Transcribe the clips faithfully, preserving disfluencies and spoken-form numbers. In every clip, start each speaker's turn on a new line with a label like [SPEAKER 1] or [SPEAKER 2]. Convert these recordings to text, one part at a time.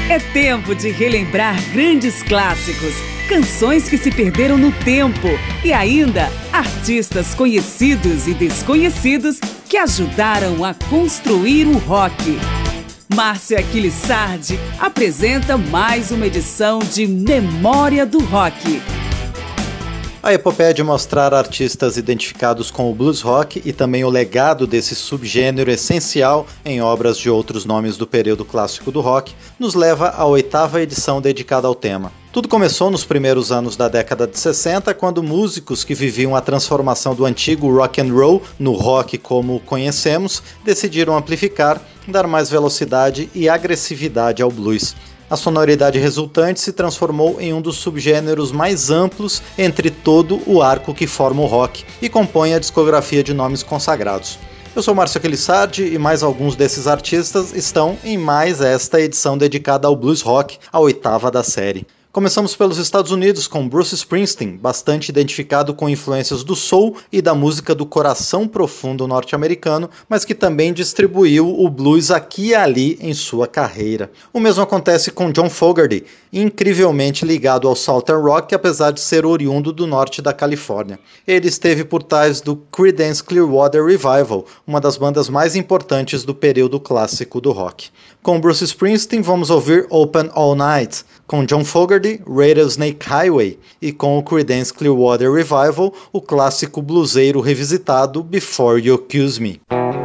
[SPEAKER 1] É tempo de relembrar grandes clássicos, canções que se perderam no tempo e ainda artistas conhecidos e desconhecidos que ajudaram a construir o rock. Márcia Aquiles Sardi apresenta mais uma edição de Memória do Rock.
[SPEAKER 2] A epopeia de mostrar artistas identificados com o blues rock e também o legado desse subgênero essencial em obras de outros nomes do período clássico do rock nos leva à oitava edição dedicada ao tema. Tudo começou nos primeiros anos da década de sessenta, quando músicos que viviam a transformação do antigo rock and roll no rock como o conhecemos decidiram amplificar, dar mais velocidade e agressividade ao blues. A sonoridade resultante se transformou em um dos subgêneros mais amplos entre todo o arco que forma o rock e compõe a discografia de nomes consagrados. Eu sou Márcio Aquiles Sardi e mais alguns desses artistas estão em mais esta edição dedicada ao blues rock, a oitava da série. Começamos pelos Estados Unidos com Bruce Springsteen, bastante identificado com influências do soul e da música do coração profundo norte-americano, mas que também distribuiu o blues aqui e ali em sua carreira. O mesmo acontece com John Fogerty, incrivelmente ligado ao Southern Rock, apesar de ser oriundo do norte da Califórnia. Ele esteve por trás do Creedence Clearwater Revival, uma das bandas mais importantes do período clássico do rock. Com Bruce Springsteen vamos ouvir Open All Night, com John Fogerty, Rattlesnake Highway, e com o Creedence Clearwater Revival, o clássico bluseiro revisitado Before You Accuse Me.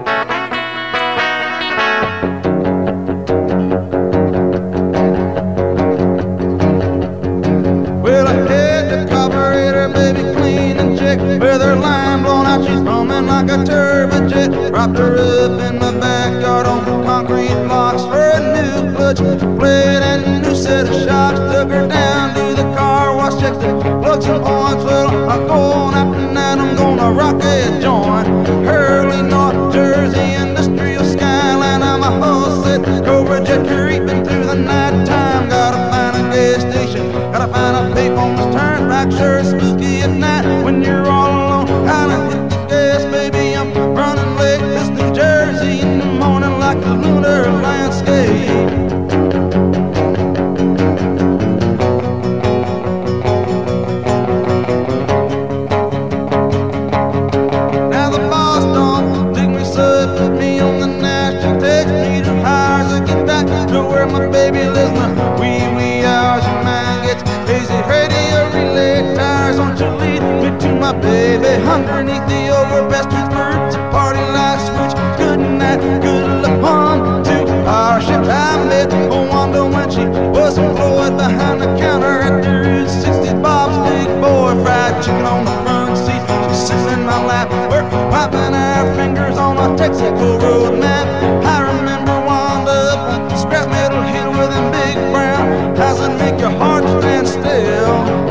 [SPEAKER 3] Well, I hit the carburetor, baby, clean and check. With her line blown out, she's foaming like a turbojet. Propped her up in the backyard on concrete blocks for a new clutch plate and a new set of shocks. Took her down to the car wash, checked the plugs and points. Well, I'm going out tonight, I'm gonna rock a joint. Early North Jersey industrial skyline, I'm a whole set Cobra jet creeping through the night time. Gotta find a gas station, gotta find a payphone to turn back. Sure it's spooky at night when you're all alone. Gotta hit the gas, baby, I'm running late. This New Jersey in the morning like a lunar landscape. Now the boss don't dig me, so put me on the national. Takes me to hires to get back to where my baby lives. Now wee wee hours, your mind gets hazy. Radio relay tires, don't you lead me to my baby. Underneath the overbested birds, a party like switch. Good night, good luck, on to our ship. I met Wanda when she was employed behind the counter at the Route sixty. Bob's big boy, fried chicken on the front seat. She's sitting in my lap, we're wiping our fingers on a Texaco road map. I remember Wanda up on scrap metal hill with them big brown. Does it make your heart stand still?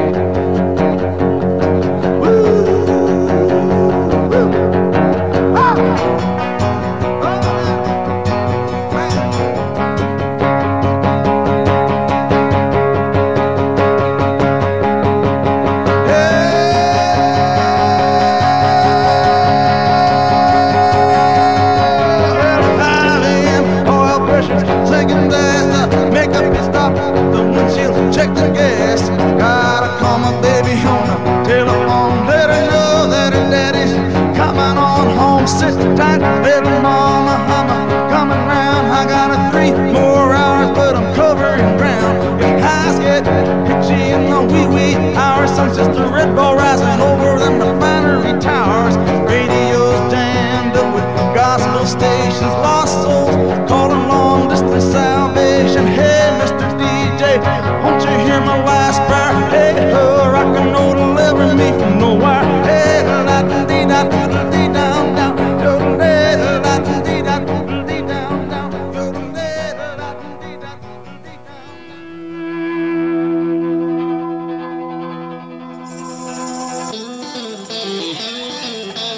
[SPEAKER 3] Check the gas, gotta call my baby on the telephone. Let her know that her daddy's coming on home. Sit tight, little mama, I'm coming round. I got a three more hours, but I'm covering ground. If eyes get pitchy in the wee wee hours, sun's just a red ball rising over them refinery towers. Radio's jammed up with gospel stations, lost souls calling long distance salvation. Hey, Mister D J, won't you hear my wife's prayer? Hey, ho, rock and roll deliver me from nowhere. Hey, da da dee da doodle dee down down, doodle dee da da dee da doodle dee down down, doodle dee da da dee da doodle dee down.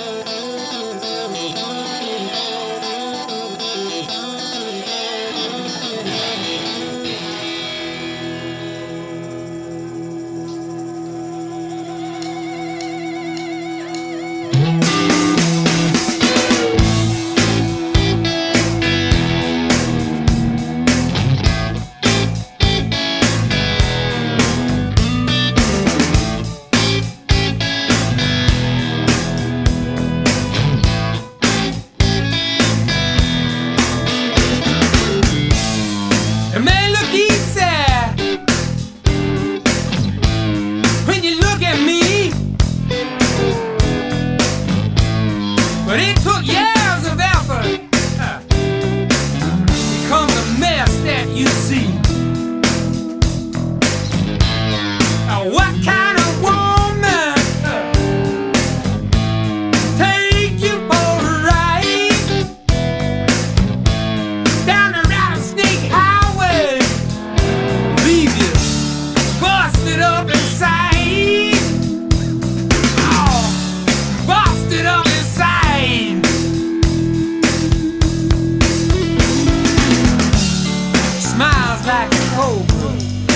[SPEAKER 4] cobra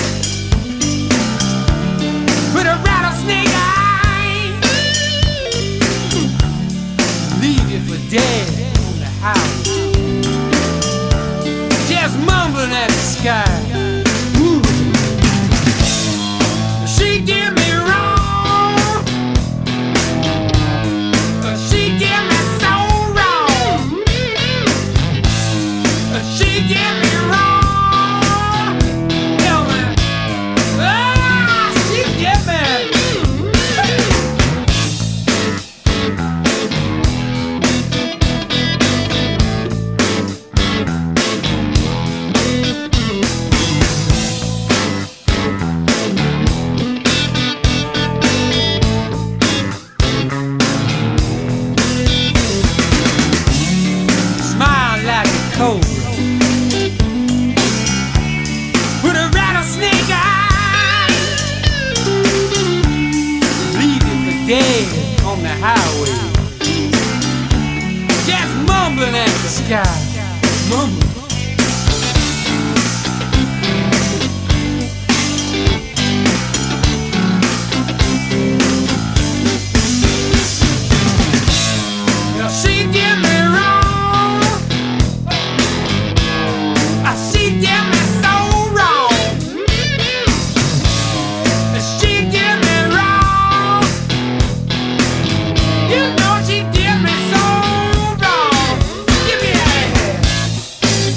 [SPEAKER 4] with a rattlesnake eye. Leave you for dead on the house, just mumbling at the sky. Ooh. She did me wrong, she did me so wrong, she did me wrong. Tell me, ah, she did me. Smile like a cobra with a rattlesnake eye. Leave you for dead on the highway, just mumbling at the sky. Mumbling. Well, she did me wrong. Ah, she did me so wrong. She did me wrong. You know she did me so wrong. Give me that.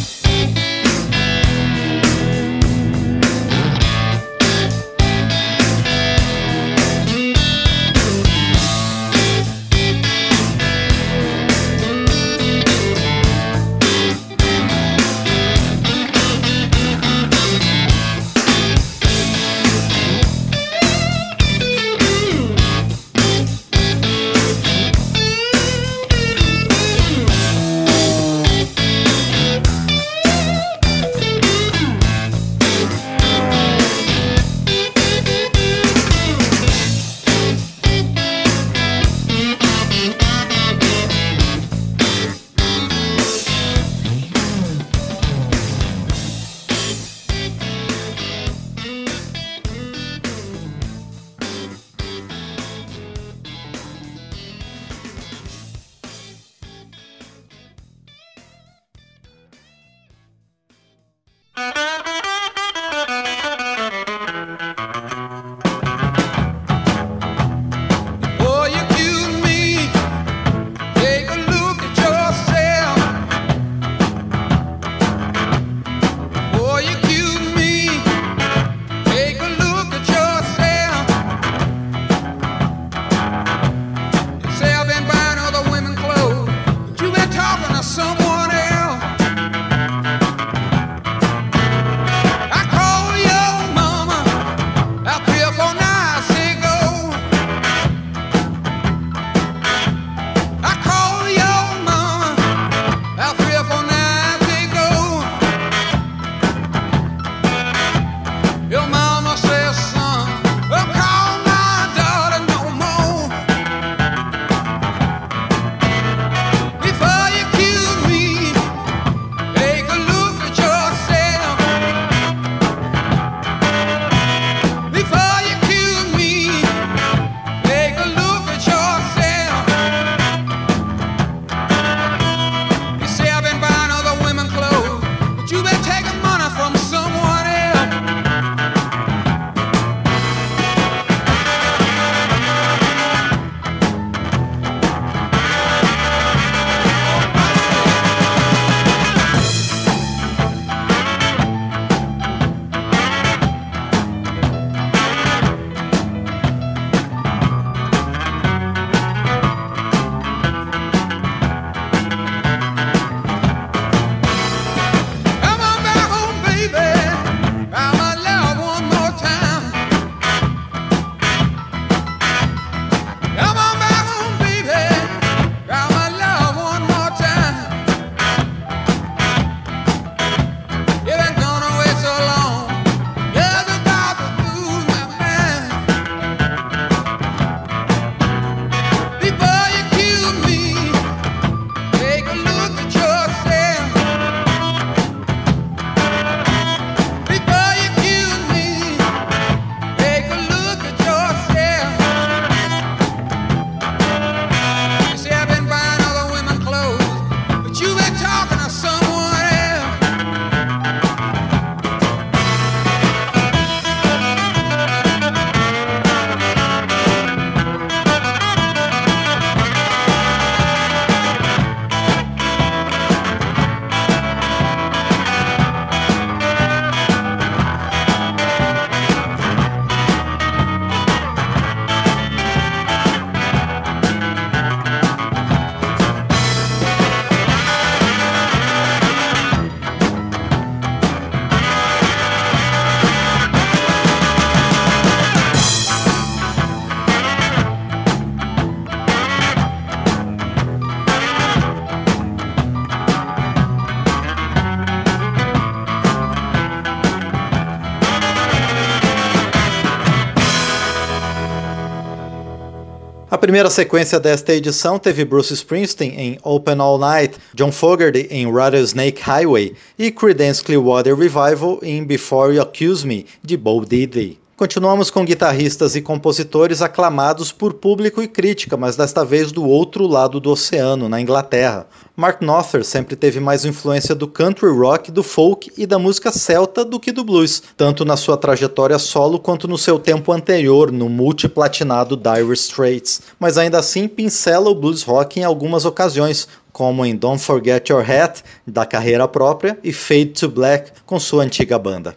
[SPEAKER 2] A primeira sequência desta edição teve Bruce Springsteen em Open All Night, John Fogerty em Rattlesnake Highway e Creedence Clearwater Revival em Before You Accuse Me, de Bo Diddley. Continuamos com guitarristas e compositores aclamados por público e crítica, mas desta vez do outro lado do oceano, na Inglaterra. Mark Knopfler sempre teve mais influência do country rock, do folk e da música celta do que do blues, tanto na sua trajetória solo quanto no seu tempo anterior, no multiplatinado Dire Straits. Mas ainda assim pincela o blues rock em algumas ocasiões, como em Don't Forget Your Hat, da carreira própria, e Fade to Black, com sua antiga banda.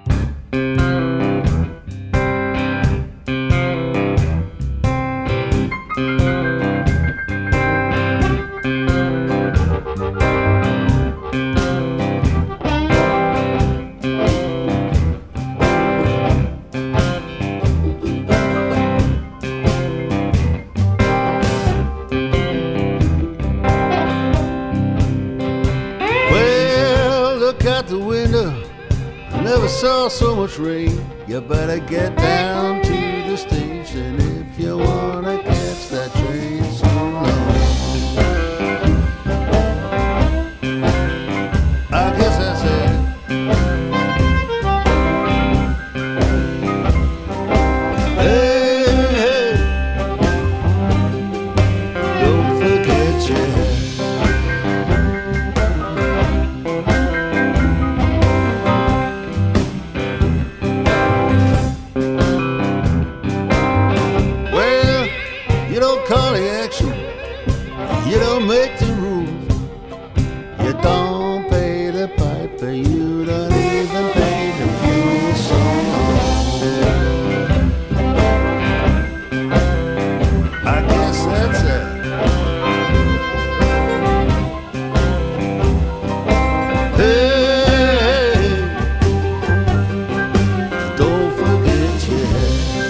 [SPEAKER 5] Saw so much rain, you better get down to the station if you wanna catch that train so long. I guess that's it. Hey, hey, don't forget your hat. You don't make the rules. You don't pay the piper. You don't even pay the fuel song. I guess that's it. Hey, don't forget your hat.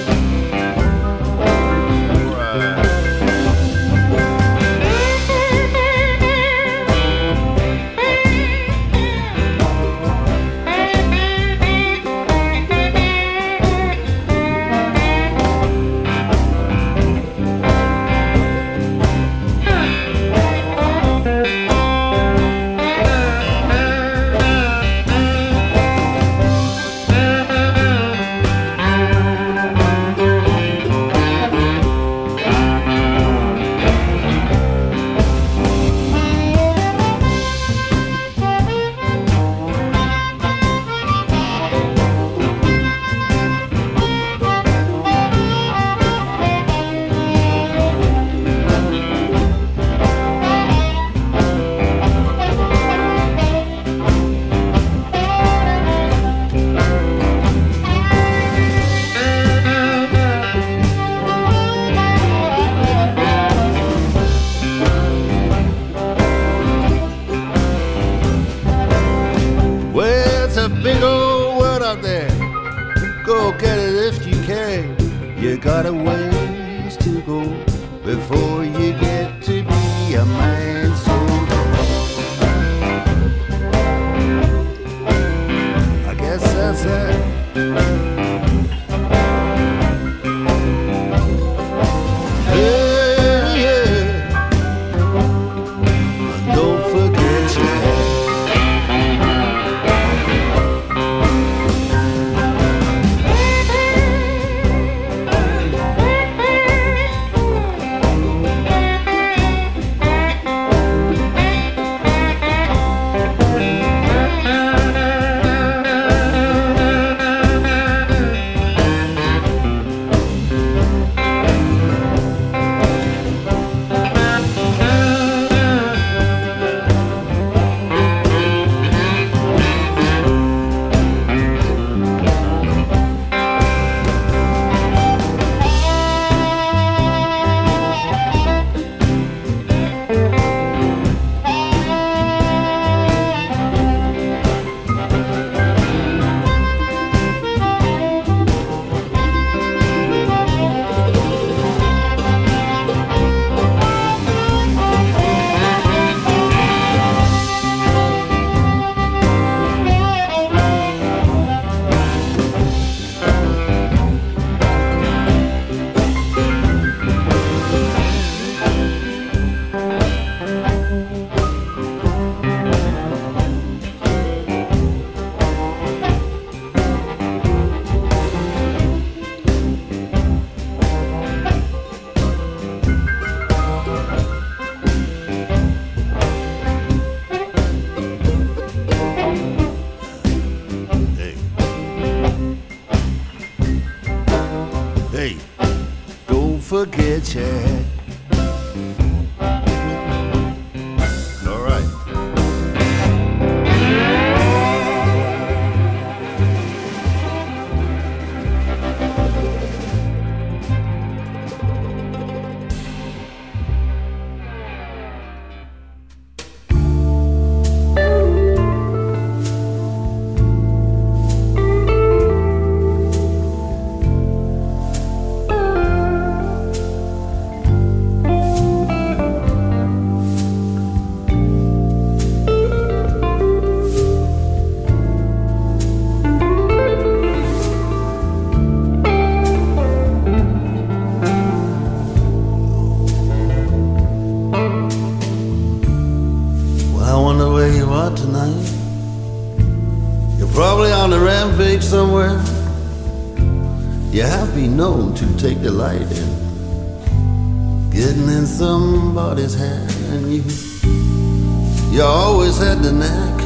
[SPEAKER 5] You got a ways to go before you get to be a man so I guess that's it. Hey, yeah. Don't forget your hat. forget you. All right. Somewhere you have been known to take delight in getting in somebody's hand, and you you always had the knack.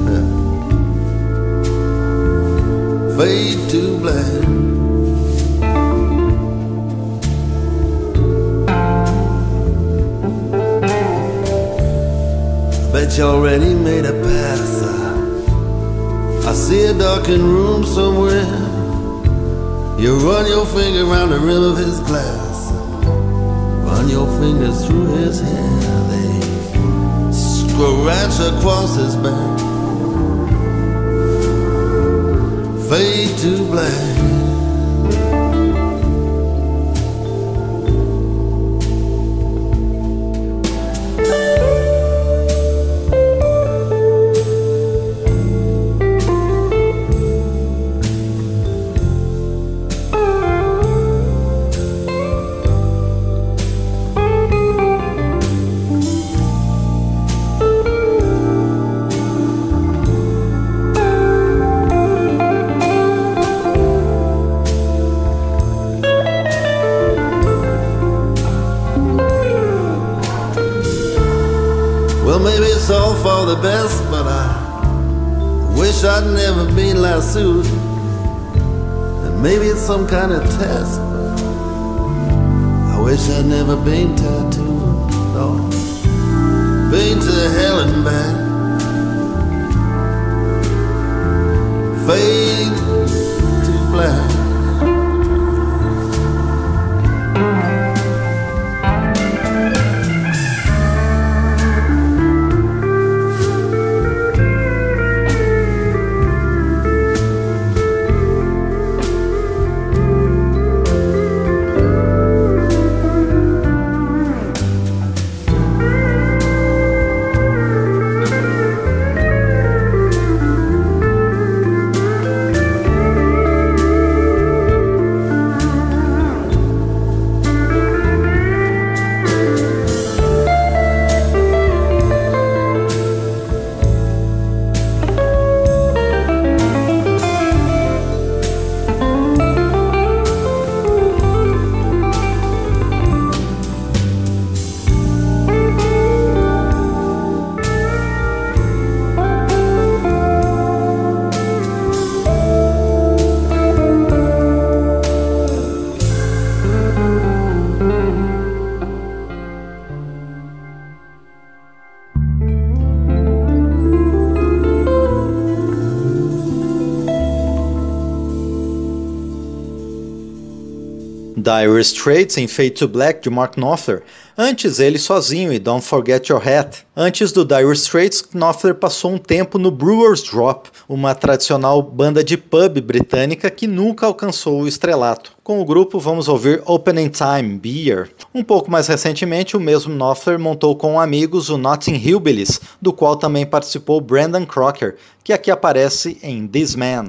[SPEAKER 5] Fade to black. Bet you already made a pass. I see a darkened room somewhere. You run your finger around the rim of his glass, run your fingers through his hair. They scratch across his back. Fade to black. For the best, but I wish I'd never been lassoed. And maybe it's some kind of test, but I wish I'd never been tattooed. No, been to hell and back. Fade to black.
[SPEAKER 2] Dire Straits em Fade to Black, de Mark Knopfler. Antes ele sozinho e Don't Forget Your Hat. Antes do Dire Straits, Knopfler passou um tempo no Brewers Drop, uma tradicional banda de pub britânica que nunca alcançou o estrelato. Com o grupo vamos ouvir Opening Time, Beer. Um pouco mais recentemente, o mesmo Knopfler montou com amigos o Notting Hillbillies, do qual também participou Brandon Crocker, que aqui aparece em This Man.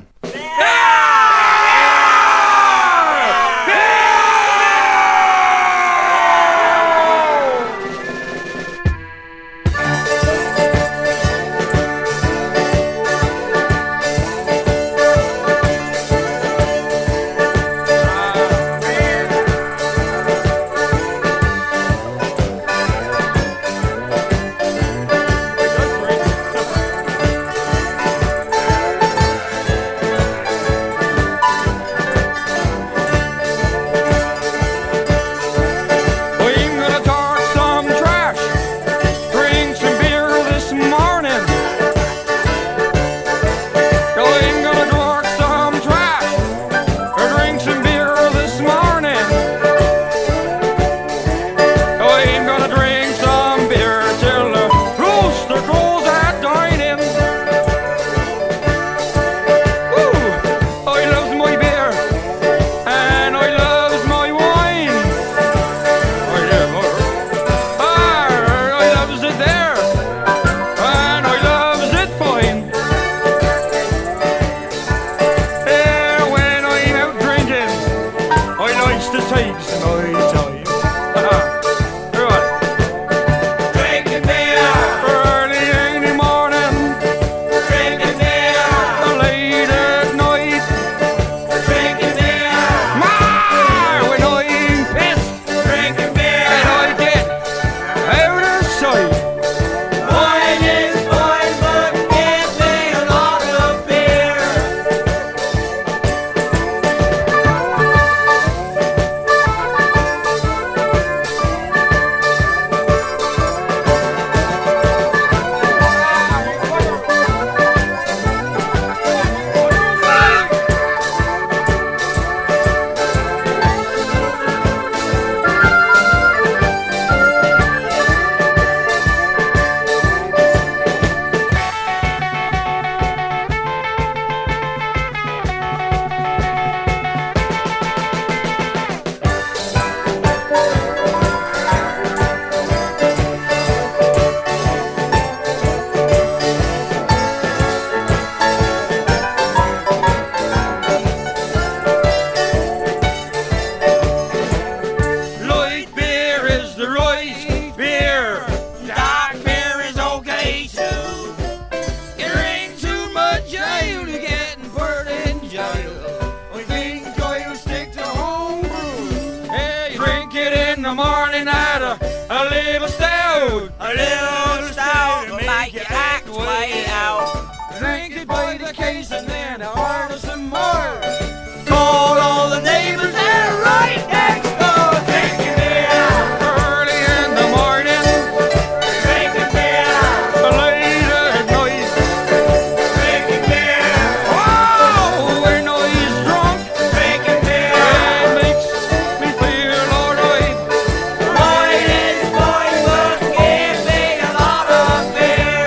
[SPEAKER 3] case and then I ordered some more. Called all the neighbors and right next door. Drinking beer early in the morning. Drinking beer late at night. Drinking beer. Oh, when he's drunk. Drinking beer. It makes me feel alright. Boy, this boy would give me a lot of beer.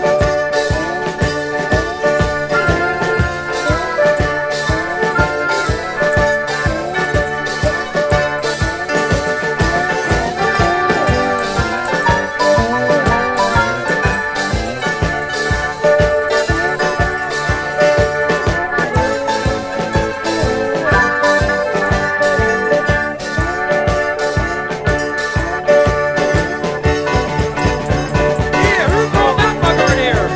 [SPEAKER 3] Here, who brought that bugger in here?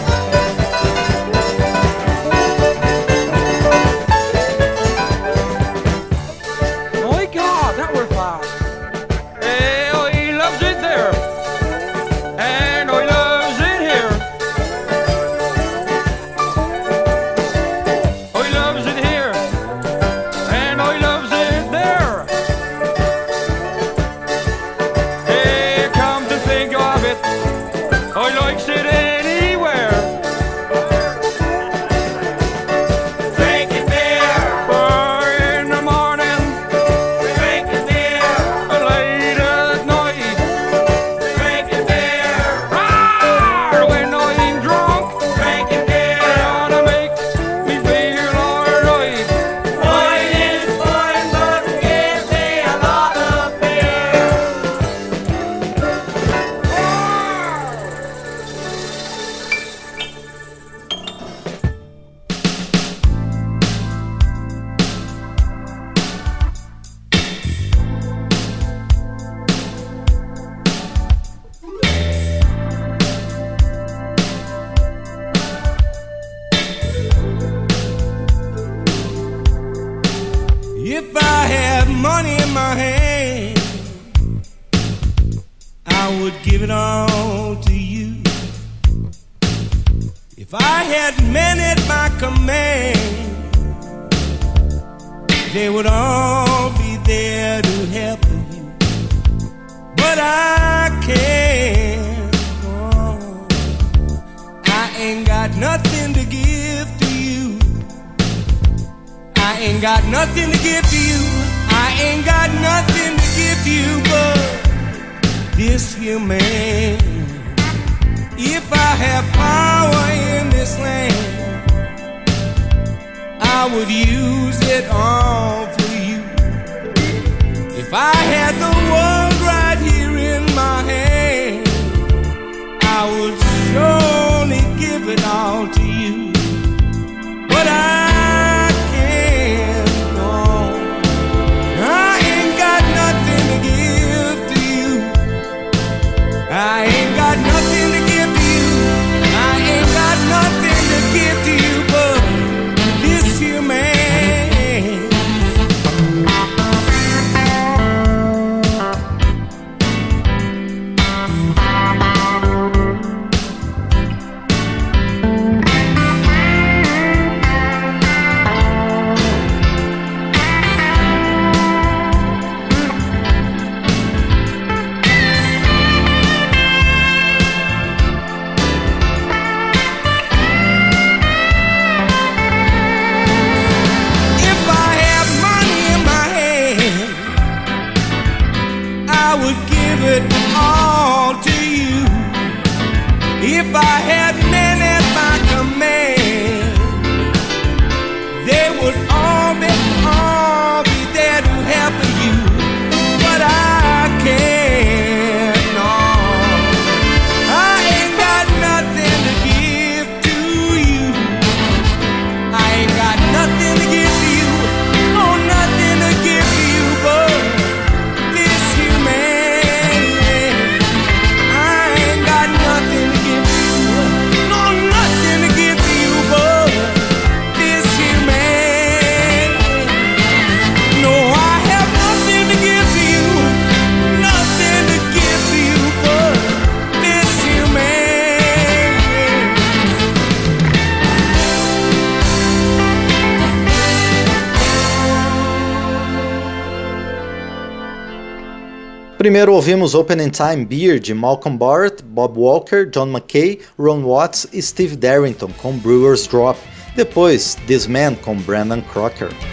[SPEAKER 3] My God, that were fast. Hey, oh, he loves it there. And he loves it here. Oh, he loves it here. And oh, he loves it there. Hey, come to think of it, oh, he likes it anywhere. Drinking beer. Oh, in the morning. Drinking beer. Late at night. Drinking beer. Ah, when I'm drunk. Drinking beer. Gonna make me feel alright. Boy, this boy would give me a lot of beer.
[SPEAKER 6] If I had money in my hand, I would give it all to you. If I had men at my command, they would all be there to help you. But I can't. Oh, I ain't got nothing to give to you. I ain't got nothing to give to you. I ain't got nothing to give to you but this here man. If I have power in this land, I would use it all for you. If I had the world right here in my hand, I would surely give it all to you. But I can't, no. I ain't got nothing to give to you. I ain't got nothing to give to you. I ain't got nothing to give to you but this here man.
[SPEAKER 2] Primeiro ouvimos Opening Time Beer de Malcolm Barrett, Bob Walker, John McKay, Ron Watts e Steve Darrington com Brewer's Drop. Depois This Man com Brandon Crocker.